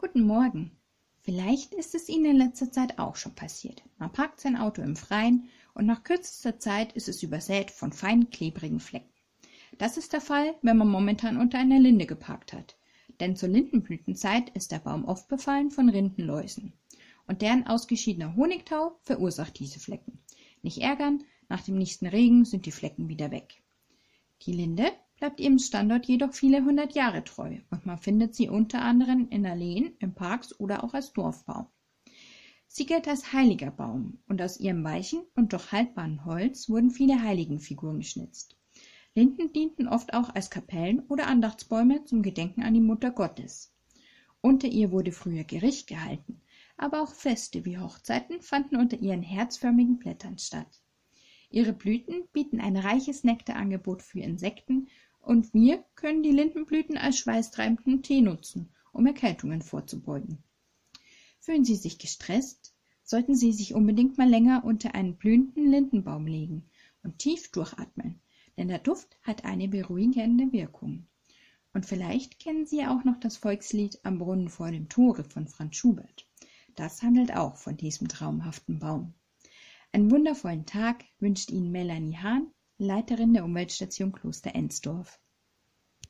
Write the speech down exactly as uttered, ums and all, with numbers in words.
Guten Morgen. Vielleicht ist es Ihnen in letzter Zeit auch schon passiert. Man parkt sein Auto im Freien und nach kürzester Zeit ist es übersät von feinen, klebrigen Flecken. Das ist der Fall, wenn man momentan unter einer Linde geparkt hat. Denn zur Lindenblütenzeit ist der Baum oft befallen von Rindenläusen. Und deren ausgeschiedener Honigtau verursacht diese Flecken. Nicht ärgern, nach dem nächsten Regen sind die Flecken wieder weg. Die Linde bleibt ihrem Standort jedoch viele hundert Jahre treu und man findet sie unter anderem in Alleen, in Parks oder auch als Dorfbaum. Sie gilt als heiliger Baum und aus ihrem weichen und doch haltbaren Holz wurden viele Heiligenfiguren geschnitzt. Linden dienten oft auch als Kapellen oder Andachtsbäume zum Gedenken an die Mutter Gottes. Unter ihr wurde früher Gericht gehalten, aber auch Feste wie Hochzeiten fanden unter ihren herzförmigen Blättern statt. Ihre Blüten bieten ein reiches Nektarangebot für Insekten und wir können die Lindenblüten als schweißtreibenden Tee nutzen, um Erkältungen vorzubeugen. Fühlen Sie sich gestresst, sollten Sie sich unbedingt mal länger unter einen blühenden Lindenbaum legen und tief durchatmen, denn der Duft hat eine beruhigende Wirkung. Und vielleicht kennen Sie ja auch noch das Volkslied Am Brunnen vor dem Tore von Franz Schubert. Das handelt auch von diesem traumhaften Baum. Einen wundervollen Tag wünscht Ihnen Melanie Hahn, Leiterin der Umweltstation Kloster Ensdorf.